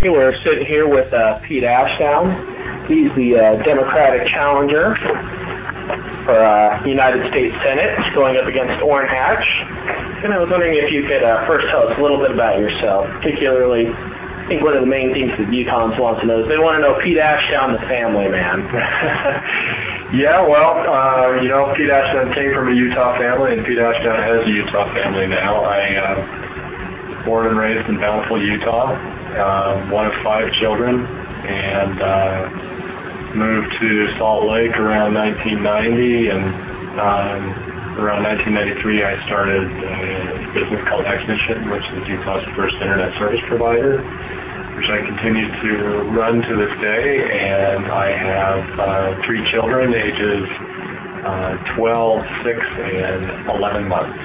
We're sitting here with Pete Ashdown. He's the Democratic challenger for United States Senate, going up against Orrin Hatch. And I was wondering if you could first tell us a little bit about yourself, particularly, I think one of the main things that Utahns want to know is they want to know Pete Ashdown, the family man. Yeah, well, Pete Ashdown came from a Utah family, and Pete Ashdown has a Utah family now. I was born and raised in Bountiful, Utah, one of 5 children, and moved to Salt Lake around 1990, and around 1993 I started a business called Xmission, which is Utah's first internet service provider, which I continue to run to this day, and I have 3 children, ages 12, 6, and 11 months.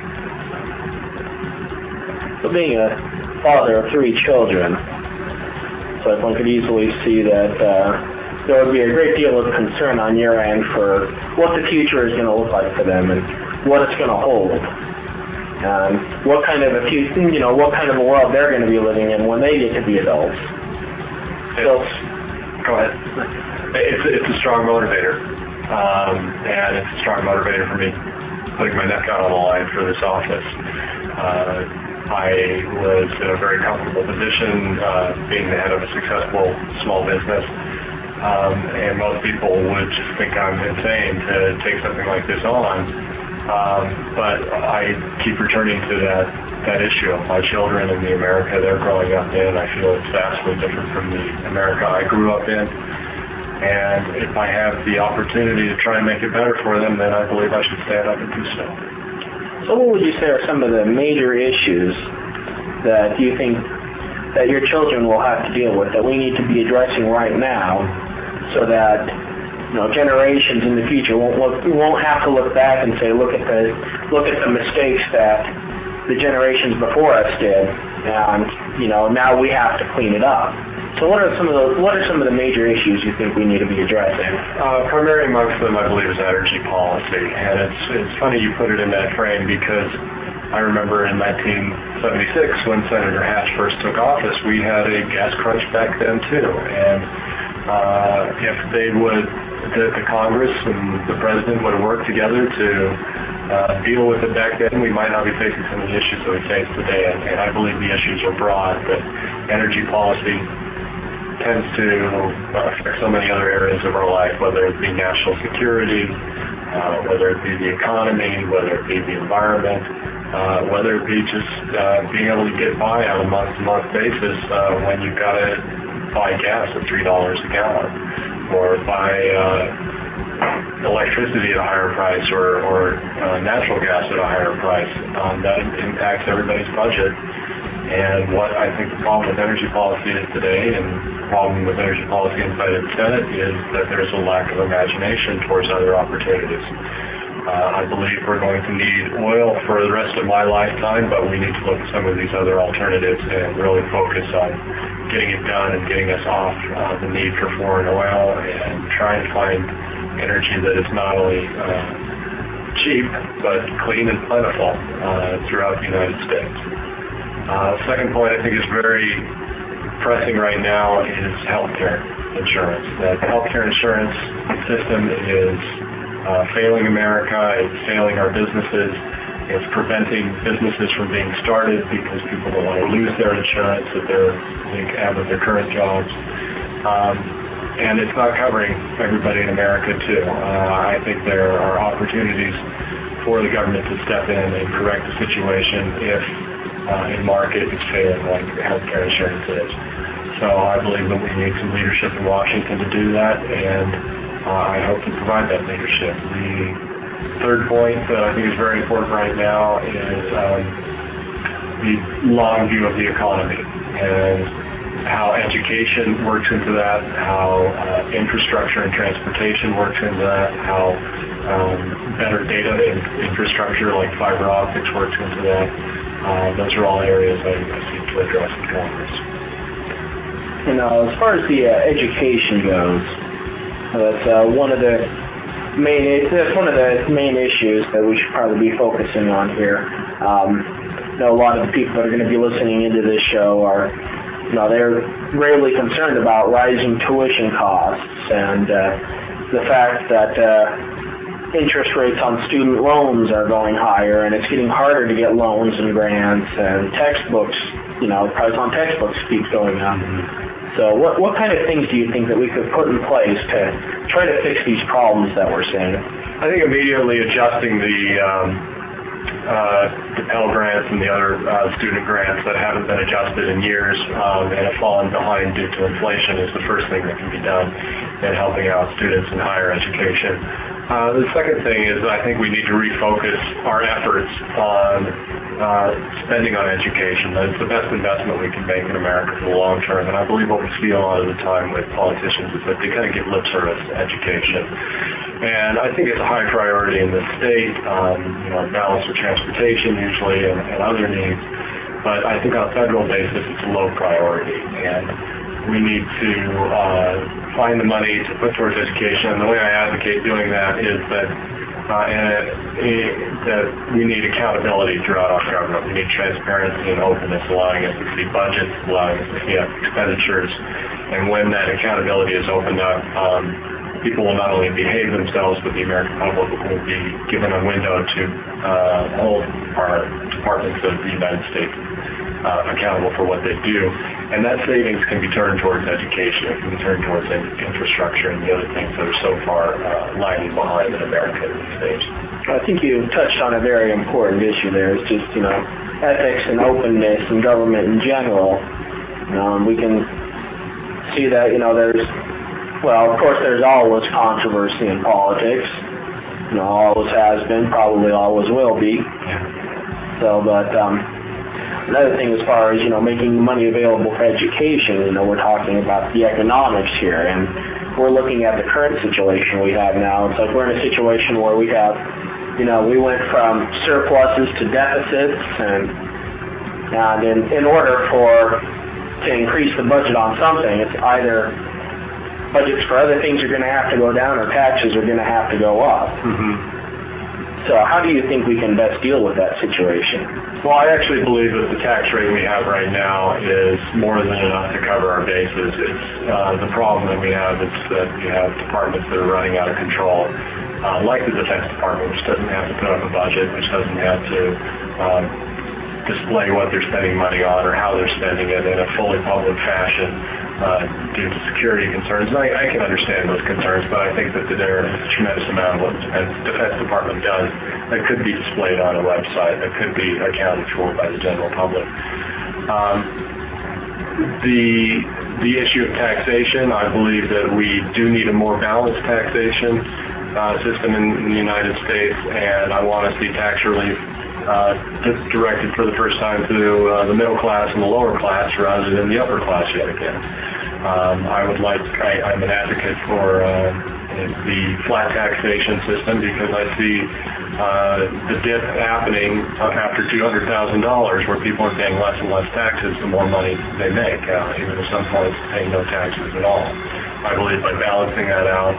So being a father of 3 children, so one could easily see that there would be a great deal of concern on your end for what the future is going to look like for them and what it's going to hold. What kind of a world they're going to be living in when they get to be adults. Go ahead. It's a strong motivator, and it's a strong motivator for me putting my neck out on the line for this office. I was in a very comfortable position, being the head of a successful small business. And most people would just think I'm insane to take something like this on. But I keep returning to that issue of my children and the America they're growing up in. I feel it's vastly different from the America I grew up in. And if I have the opportunity to try and make it better for them, then I believe I should stand up and do so. So what would you say are some of the major issues that you think that your children will have to deal with, that we need to be addressing right now, so that generations in the future won't have to look back and say, look at the mistakes that the generations before us did, and now we have to clean it up. So what are some of the major issues you think we need to be addressing? Primarily amongst them, I believe, is energy policy, and it's funny you put it in that frame, because I remember in 1976 when Senator Hatch first took office, we had a gas crunch back then too, and if the Congress and the President would have worked together to deal with it back then, we might not be facing some of the issues that we face today. And I believe the issues are broad, but energy policy tends to affect so many other areas of our life, whether it be national security, whether it be the economy, whether it be the environment, whether it be just being able to get by on a month-to-month basis when you've got to buy gas at $3 a gallon, or buy electricity at a higher price, or natural gas at a higher price. That impacts everybody's budget. And what I think the problem with energy policy is today, and the problem with energy policy inside of the Senate, is that there's a lack of imagination towards other opportunities. I believe we're going to need oil for the rest of my lifetime, but we need to look at some of these other alternatives and really focus on getting it done and getting us off the need for foreign oil, and trying to find energy that is not only cheap but clean and plentiful throughout the United States. Second point I think is very pressing right now is healthcare insurance. The healthcare insurance system is failing America, it's failing our businesses, it's preventing businesses from being started because people don't want to lose their insurance that they have with their current jobs. And it's not covering everybody in America too. I think there are opportunities for the government to step in and correct the situation if a market is failing like healthcare insurance is. So I believe that we need some leadership in Washington to do that, and I hope to provide that leadership. The third point that I think is very important right now is the long view of the economy, and how education works into that, how infrastructure and transportation works into that, how better data infrastructure like fiber optics works into that. Those are all areas I seek to address in Congress. And as far as the education goes, that's one of the main issues that we should probably be focusing on here. A lot of the people that are going to be listening into this show are they're gravely concerned about rising tuition costs and the fact that interest rates on student loans are going higher, and it's getting harder to get loans and grants, and textbooks, price on textbooks keeps going up. So what kind of things do you think that we could put in place to try to fix these problems that we're seeing? I think immediately adjusting the Pell Grants and the other student grants that haven't been adjusted in years and have fallen behind due to inflation is the first thing that can be done in helping out students in higher education. The second thing is I think we need to refocus our efforts on spending on education. That's the best investment we can make in America for the long term. And I believe what we see a lot of the time with politicians is that they kind of give lip service to education. And I think it's a high priority in the state, balance with transportation usually and other needs. But I think on a federal basis it's a low priority. And we need to find the money to put towards education. And the way I advocate doing that is that that we need accountability throughout our government. We need transparency and openness, allowing us to see budgets, allowing us to see expenditures. And when that accountability is opened up, people will not only behave themselves, but the American public will be given a window to hold our departments of the United States accountable for what they do. And that savings can be turned towards education, it can be turned towards infrastructure and the other things that are so far lagging behind in America these days. I think you touched on a very important issue there. It's just, ethics and openness in government in general. We can see that, of course there's always controversy in politics. Always has been, probably always will be. So, but another thing as far as, making money available for education, we're talking about the economics here, and we're looking at the current situation we have now. It's like we're in a situation where we have, we went from surpluses to deficits, and in order to increase the budget on something, it's either budgets for other things are going to have to go down or taxes are going to have to go up. So how do you think we can best deal with that situation? Well, I actually believe that the tax rate we have right now is more than enough to cover our bases. It's the problem that we have is that you have departments that are running out of control, like the Defense Department, which doesn't have to put up a budget, which doesn't have to display what they're spending money on or how they're spending it in a fully public fashion due to security concerns. And I can understand those concerns, but I think that there is a tremendous amount of what the Defense Department does that could be displayed on a website, that could be accounted for by the general public. The issue of taxation, I believe that we do need a more balanced taxation system in the United States, and I want to see tax relief directed for the first time to the middle class and the lower class rather than the upper class yet again. I'm an advocate for the flat taxation system because I see the dip happening after $200,000 where people are paying less and less taxes the more money they make, even at some points paying no taxes at all. I believe by balancing that out,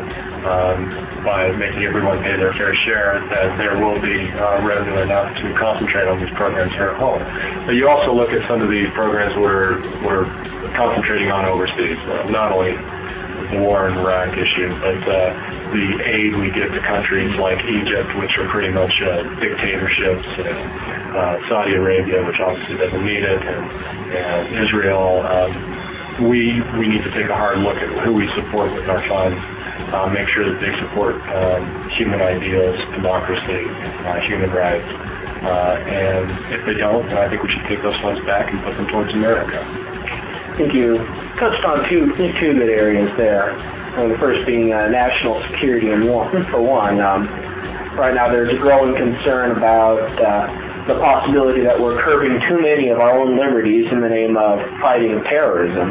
by making everyone pay their fair share, that there will be revenue enough to concentrate on these programs here at home. But you also look at some of these programs we're concentrating on overseas, not only the war in Iraq issue, but the aid we give to countries like Egypt, which are pretty much dictatorships, and Saudi Arabia, which obviously doesn't need it, and Israel. We need to take a hard look at who we support with our funds, make sure that they support human ideals, democracy, human rights. And if they don't, then I think we should take those funds back and put them towards America. I think you touched on two good areas there. The first being national security, and for one, right now there's a growing concern about the possibility that we're curbing too many of our own liberties in the name of fighting terrorism.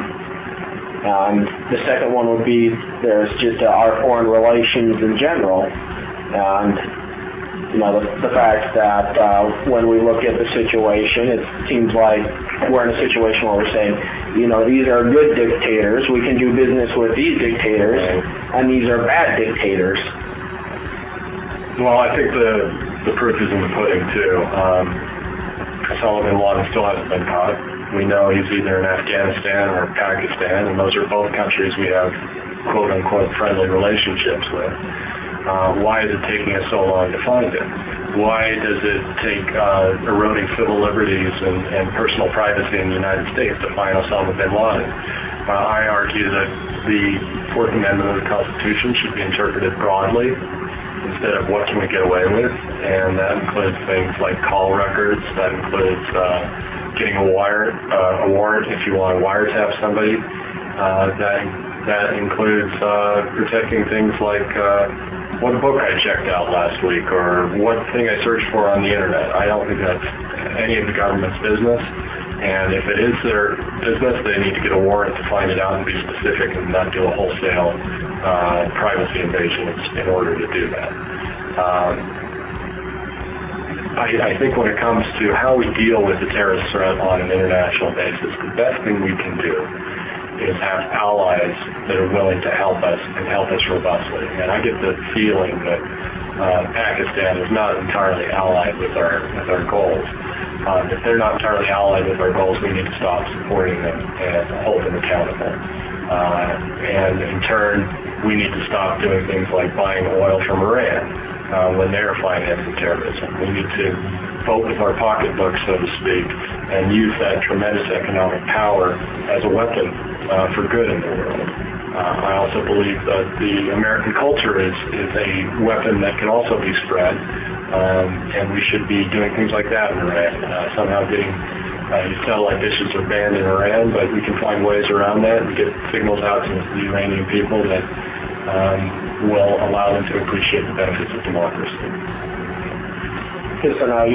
The second one would be there's just our foreign relations in general, and the fact that when we look at the situation, it seems like we're in a situation where we're saying, these are good dictators, we can do business with these dictators, and these are bad dictators. Well, I think the proof is in the pudding, too. Osama bin Laden still hasn't been caught. We know he's either in Afghanistan or Pakistan, and those are both countries we have quote-unquote friendly relationships with. Why is it taking us so long to find him? Why does it take eroding civil liberties and personal privacy in the United States to find Osama bin Laden? I argue that the Fourth Amendment of the Constitution should be interpreted broadly instead of what can we get away with, and that includes things like call records, that includes getting a warrant if you want to wiretap somebody, that includes protecting things like what book I checked out last week or what thing I searched for on the internet. I don't think that's any of the government's business, and if it is their business, they need to get a warrant to find it out and be specific and not do a wholesale privacy invasion in order to do that. I think when it comes to how we deal with the terrorist threat on an international basis, the best thing we can do is have allies that are willing to help us and help us robustly. And I get the feeling that Pakistan is not entirely allied with our goals. If they're not entirely allied with our goals, we need to stop supporting them and hold them accountable. And in turn, we need to stop doing things like buying oil from Iran when they're financing terrorism. We need to vote with our pocketbook, so to speak, and use that tremendous economic power as a weapon for good in the world. I also believe that the American culture is a weapon that can also be spread, and we should be doing things like that in Iran. Somehow getting satellite dishes are banned in Iran, but we can find ways around that and get signals out to the Iranian people that will allow them to appreciate the benefits of democracy. Okay, so now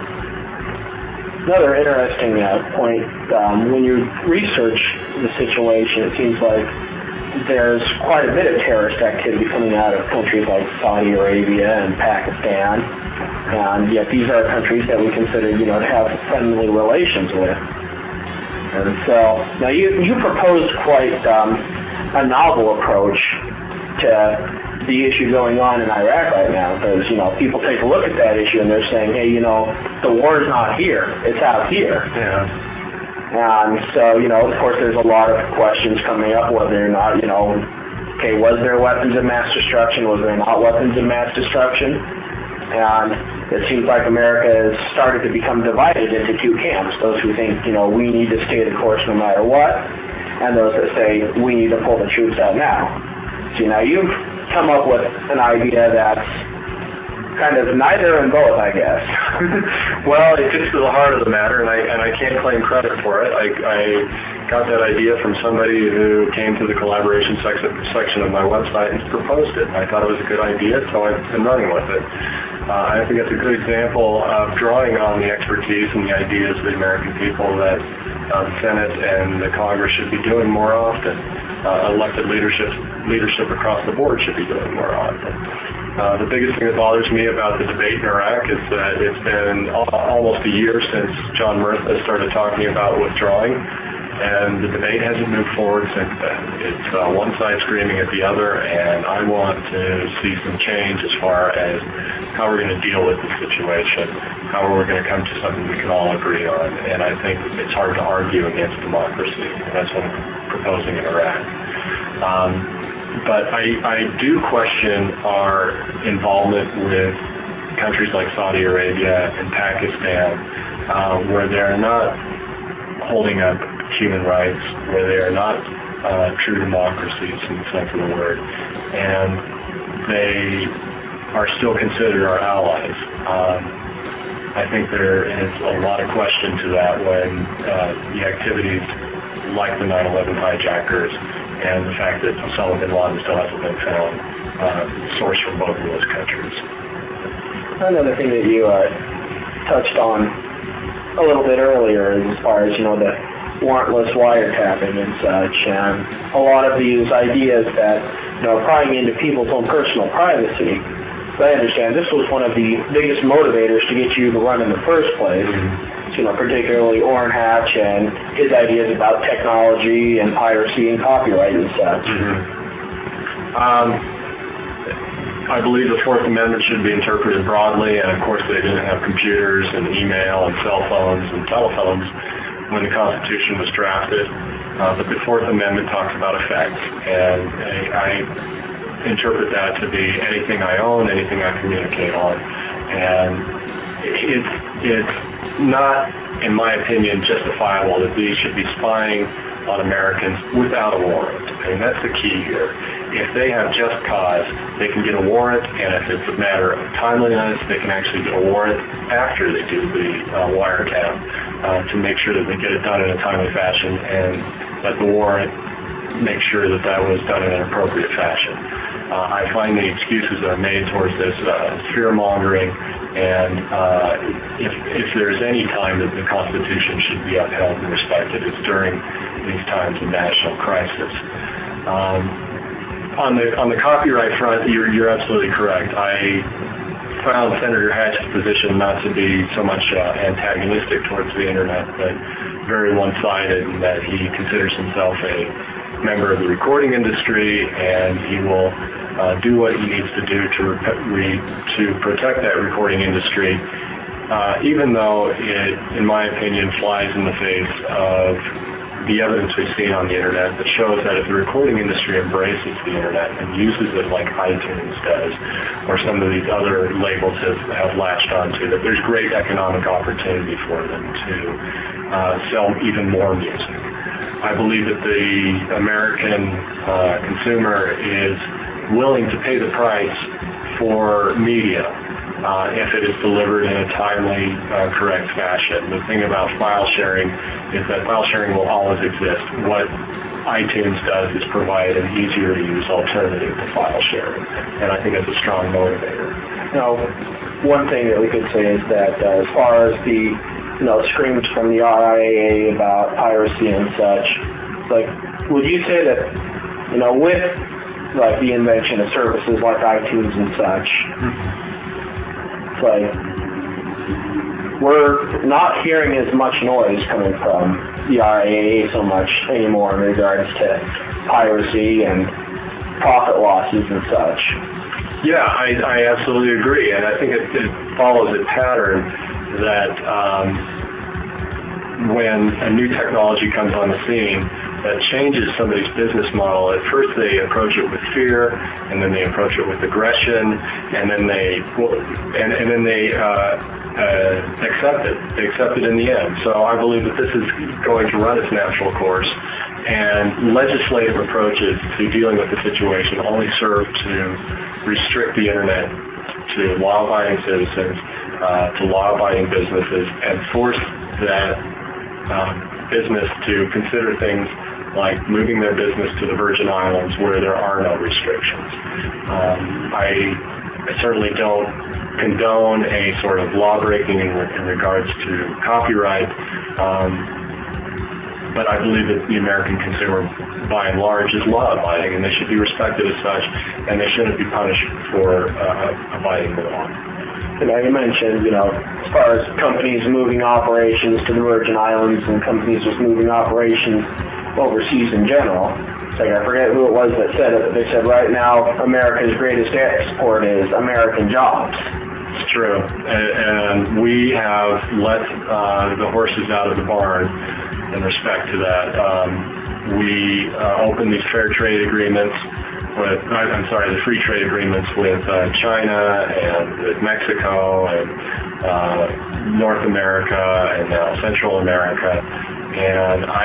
another interesting point, when you research the situation, it seems like there's quite a bit of terrorist activity coming out of countries like Saudi Arabia and Pakistan, and yet these are countries that we consider, to have friendly relations with. And so, now you proposed quite a novel approach to the issue going on in Iraq right now, because, people take a look at that issue and they're saying, hey, the war's not here, it's out here. Yeah. And so, of course there's a lot of questions coming up whether or not, okay, was there weapons of mass destruction, was there not weapons of mass destruction? And it seems like America has started to become divided into two camps, those who think, we need to stay the course no matter what, and those that say we need to pull the troops out now. So, you've come up with an idea that's kind of neither and both, I guess. Well, it gets to the heart of the matter, and I can't claim credit for it. I got that idea from somebody who came to the collaboration section of my website and proposed it. I thought it was a good idea, so I've been running with it. I think it's a good example of drawing on the expertise and the ideas of the American people that the Senate and the Congress should be doing more often. Elected leadership across the board should be doing more often. The biggest thing that bothers me about the debate in Iraq is that it's been almost a year since John Murtha started talking about withdrawing, and the debate hasn't moved forward since then. It's one side screaming at the other, and I want to see some change as far as how we're going to deal with the situation, how we're going to come to something we can all agree on. And I think it's hard to argue against democracy, and that's what I'm proposing in Iraq. But I do question our involvement with countries like Saudi Arabia and Pakistan, where they're not holding up human rights, where they are not true democracies in the sense of the word, and they are still considered our allies. I think there is a lot of question to that when the activities like the 9/11 hijackers and the fact that Osama bin Laden still hasn't been found sourced from both of those countries. Another thing that you touched on a little bit earlier is as far as, the warrantless wiretapping and such, and a lot of these ideas that, prying into people's own personal privacy. So I understand this was one of the biggest motivators to get you to run in the first place. Particularly Orrin Hatch and his ideas about technology and piracy and copyright and such. I believe the Fourth Amendment should be interpreted broadly, and of course they didn't have computers and email and cell phones and telephones when the Constitution was drafted. But the Fourth Amendment talks about effect, and I interpret that to be anything I own, anything I communicate on. And it's not, in my opinion, justifiable that these should be spying on Americans without a warrant. I mean, that's the key here. If they have just cause, they can get a warrant, and if it's a matter of timeliness, they can actually get a warrant after they do the wiretap to make sure that they get it done in a timely fashion, and that the warrant make sure that that was done in an appropriate fashion. I find the excuses that are made towards this fear-mongering, and if there's any time that the Constitution should be upheld and respected, it's during these times of national crisis. On the copyright front, you're absolutely correct. I found Senator Hatch's position not to be so much antagonistic towards the internet, but very one-sided in that he considers himself a member of the recording industry, and he will do what he needs to do to protect that recording industry, even though it, in my opinion, flies in the face of the evidence we've seen on the internet that shows that if the recording industry embraces the internet and uses it like iTunes does, or some of these other labels have latched onto, that there's great economic opportunity for them to sell even more music. I believe that the American consumer is willing to pay the price for media if it is delivered in a timely, correct fashion. The thing about file sharing is that file sharing will always exist. What iTunes does is provide an easier-to-use alternative to file sharing, and I think that's a strong motivator. Now, one thing that we could say is that as far as the screams from the RIAA about piracy and such, would you say that with the invention of services like iTunes and such, we're not hearing as much noise coming from the RIAA so much anymore in regards to piracy and profit losses and such. Yeah, I absolutely agree, and I think it follows a pattern that when a new technology comes on the scene that changes somebody's business model, at first they approach it with fear, and then they approach it with aggression, and then they accept it. They accept it in the end. So I believe that this is going to run its natural course, and legislative approaches to dealing with the situation only serve to restrict the internet to law-abiding citizens, to law-abiding businesses, and force that business to consider things like moving their business to the Virgin Islands where there are no restrictions. I certainly don't condone a sort of law-breaking in regards to copyright, but I believe that the American consumer, by and large, is law-abiding, and they should be respected as such, and they shouldn't be punished for abiding the law. You mentioned, as far as companies moving operations to the Virgin Islands and companies just moving operations overseas in general. I forget who it was that said it, but they said right now America's greatest export is American jobs. It's true, and we have let the horses out of the barn in respect to that. We opened these fair trade agreements the free trade agreements with China and with Mexico and North America and now Central America, and I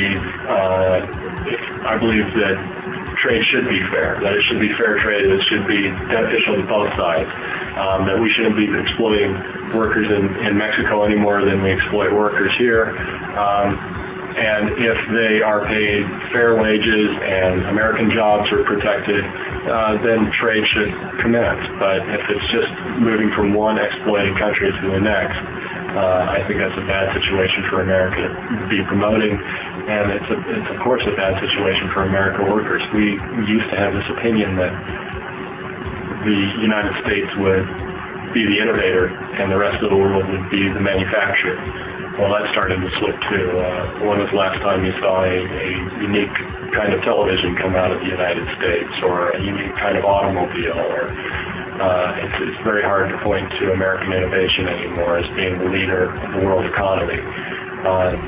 believe that trade should be fair, that it should be fair trade, that it should be beneficial to both sides, that we shouldn't be exploiting workers in Mexico any more than we exploit workers here. And if they are paid fair wages and American jobs are protected, then trade should commence. But if it's just moving from one exploiting country to the next, I think that's a bad situation for America to be promoting, and it's of course a bad situation for American workers. We used to have this opinion that the United States would be the innovator and the rest of the world would be the manufacturer. Well, that's starting to slip too. When was the last time you saw a unique kind of television come out of the United States, or a unique kind of automobile? Or it's very hard to point to American innovation anymore as being the leader of the world economy.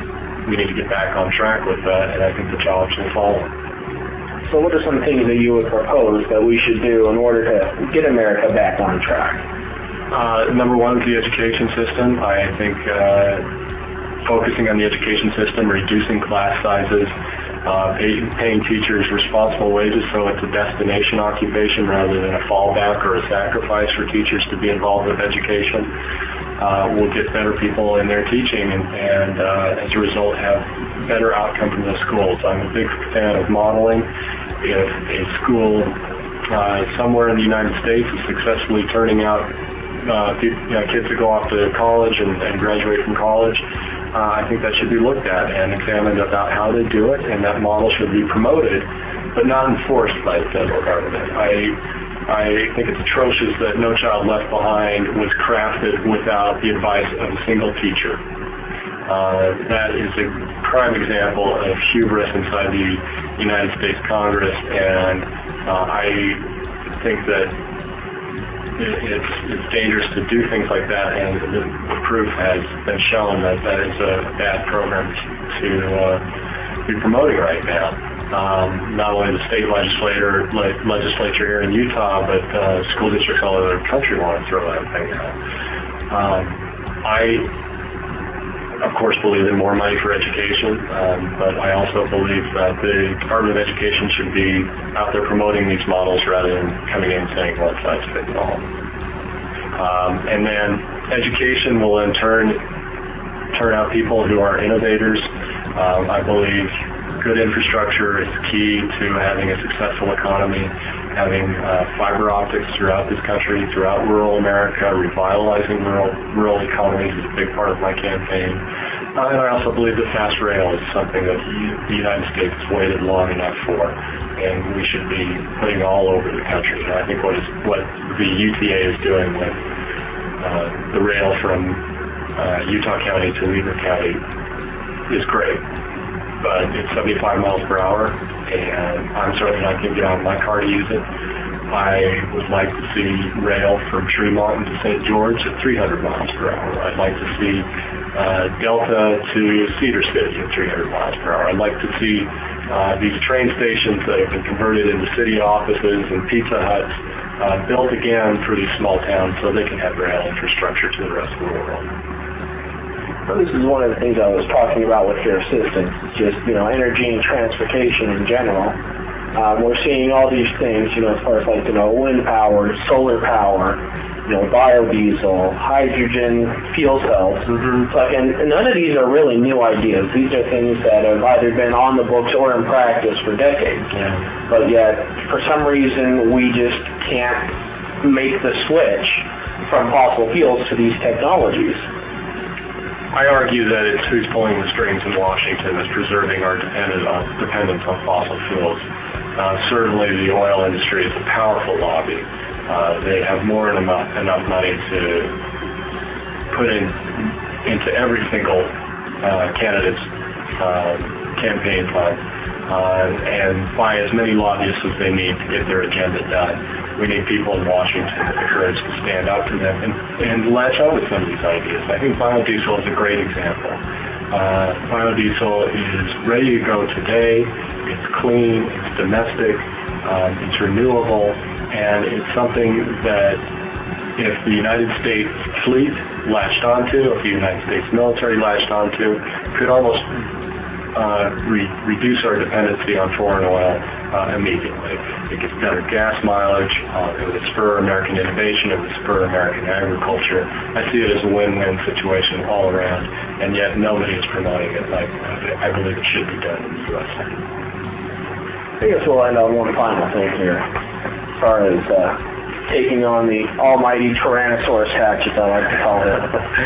we need to get back on track with that, and I think the jobs will follow. So what are some things that you would propose that we should do in order to get America back on track? Number one is the education system. I think focusing on the education system, reducing class sizes, paying teachers responsible wages so it's a destination occupation rather than a fallback or a sacrifice for teachers to be involved with education. We'll get better people in their teaching and as a result have better outcome from the schools. I'm a big fan of modeling. If a school somewhere in the United States is successfully turning out kids that go off to college and graduate from college, I think that should be looked at and examined about how they do it, and that model should be promoted, but not enforced by the federal government. I think it's atrocious that No Child Left Behind was crafted without the advice of a single teacher. That is a prime example of hubris inside the United States Congress, and I think that it's dangerous to do things like that, and the proof has been shown that that is a bad program to be promoting right now. Not only the state legislature here in Utah, but school districts all over the country want to throw that thing out. I, of course, believe in more money for education, but I also believe that the Department of Education should be out there promoting these models rather than coming in and saying one size fits all. And then education will in turn out people who are innovators. I believe good infrastructure is key to having a successful economy. Having fiber optics throughout this country, throughout rural America, revitalizing rural economies is a big part of my campaign. And I also believe that fast rail is something that the United States has waited long enough for, and we should be putting all over the country. And I think what the UTA is doing with the rail from Utah County to Weber County is great. But it's 75 miles per hour, and I'm certainly not going to get out of my car to use it. I would like to see rail from Tremont to St. George at 300 miles per hour. I'd like to see Delta to Cedar City at 300 miles per hour. I'd like to see these train stations that have been converted into city offices and Pizza Huts built again for these small towns so they can have rail infrastructure to the rest of the world. Well, this is one of the things I was talking about with your assistance, just, energy and transportation in general. We're seeing all these things, as far as wind power, solar power, biodiesel, hydrogen, fuel cells. Mm-hmm. And none of these are really new ideas. These are things that have either been on the books or in practice for decades. Yeah. But yet, for some reason, we just can't make the switch from fossil fuels to these technologies. I argue that it's who's pulling the strings in Washington is preserving our dependence on fossil fuels. Certainly the oil industry is a powerful lobby. They have more than enough money to put into every single candidate's campaign fund and buy as many lobbyists as they need to get their agenda done. We need people in Washington with the courage to stand up to them and latch on to some of these ideas. I think biodiesel is a great example. Biodiesel is ready to go today. It's clean, it's domestic, it's renewable, and it's something that if the United States fleet latched onto, if the United States military latched onto, could almost reduce our dependency on foreign oil immediately. It gets better gas mileage, it would spur American innovation, it would spur American agriculture. I see it as a win-win situation all around, and yet nobody is promoting it like I believe it should be done in the U.S. I guess we'll end on one final thing here, as far as taking on the almighty Tyrannosaurus hatch, as I like to call it.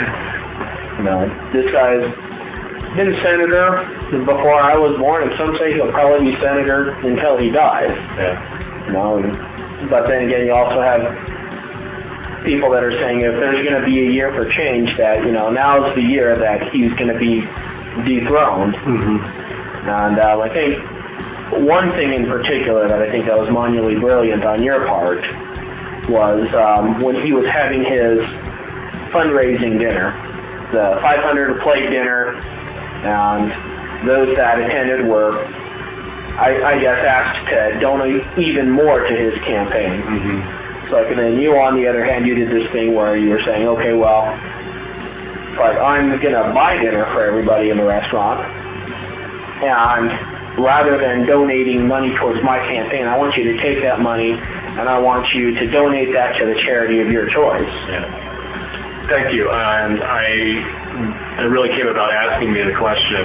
This guy's been senator before I was born, and some say he'll probably be senator until he dies. Yeah. But then again, you also have people that are saying if there's going to be a year for change, that now's the year that he's going to be dethroned. Mm-hmm. And I think one thing in particular that I think that was monumentally brilliant on your part was when he was having his fundraising dinner, the 500 plate dinner. and those that attended were, I guess, asked to donate even more to his campaign. Mm-hmm. So, and then you, on the other hand, you did this thing where you were saying, okay, well, like, I'm going to buy dinner for everybody in the restaurant, and rather than donating money towards my campaign, I want you to take that money and I want you to donate that to the charity of your choice. Yeah. Thank you. And it really came about asking me the question,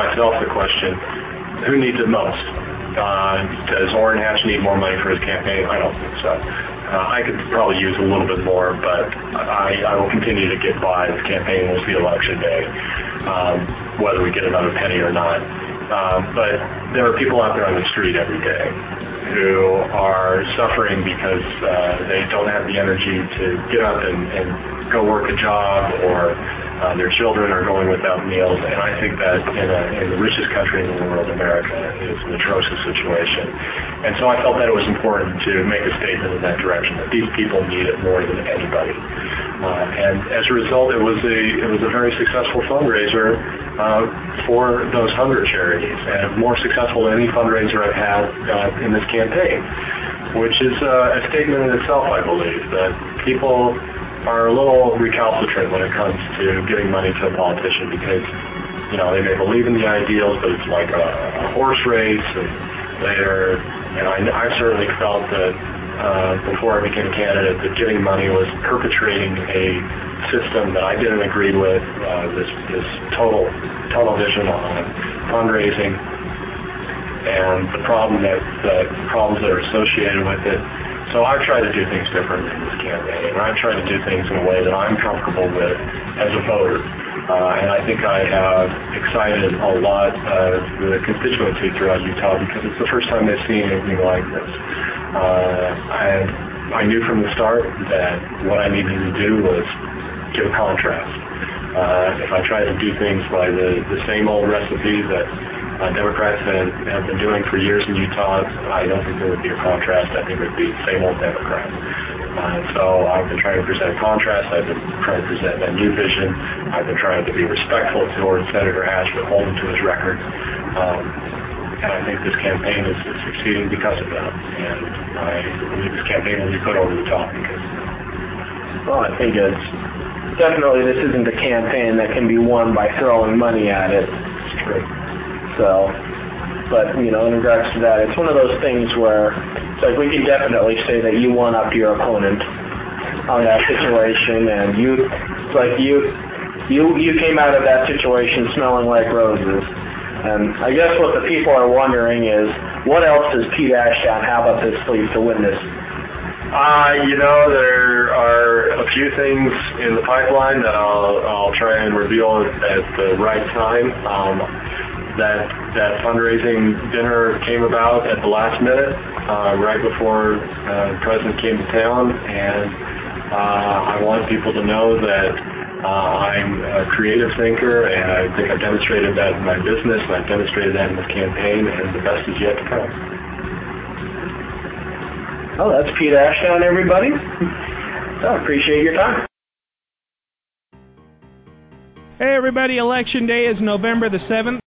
who needs it most? Does Orrin Hatch need more money for his campaign? I don't think so. I could probably use a little bit more, but I will continue to get by. The campaign will see election day, whether we get another penny or not. But there are people out there on the street every day who are suffering because they don't have the energy to get up and go work a job, or their children are going without meals. And I think that in the richest country in the world, America, is an atrocious situation. And so I felt that it was important to make a statement in that direction, that these people need it more than anybody. And as a result, it was a very successful fundraiser for those hunger charities, and more successful than any fundraiser I've had in this campaign, which is a statement in itself, I believe, that people are a little recalcitrant when it comes to giving money to a politician because, they may believe in the ideals, but it's like a horse race, and I certainly felt that before I became a candidate that giving money was perpetrating a system that I didn't agree with, this total vision on fundraising and the problems that are associated with it. So I've tried to do things differently in this campaign, and I've tried to do things in a way that I'm comfortable with as a voter. And I think I have excited a lot of the constituency throughout Utah because it's the first time they've seen anything like this. I knew from the start that what I needed to do was give a contrast. If I tried to do things by the same old recipe that Democrats have been doing for years in Utah, I don't think there would be a contrast. I think it would be the same old Democrats. So I've been trying to present a contrast. I've been trying to present a new vision. I've been trying to be respectful toward Senator Hatch, but hold him to his record. And I think this campaign is succeeding because of that. And I believe this campaign will be put over the top because. Well, I think it's definitely this isn't a campaign that can be won by throwing money at it. It's true. So, but in regards to that, it's one of those things where it's like we can definitely say that you won up your opponent on that situation, and you came out of that situation smelling like roses. And I guess what the people are wondering is, what else does Pete Ashdown have up his sleeve to win this? There are a few things in the pipeline that I'll try and reveal at the right time. That fundraising dinner came about at the last minute, right before the president came to town, and I want people to know that I'm a creative thinker, and I think I've demonstrated that in my business, and I've demonstrated that in this campaign, and the best is yet to come. Oh, that's Pete Ashdown, everybody. I appreciate your time. Hey, everybody. Election Day is November the 7th.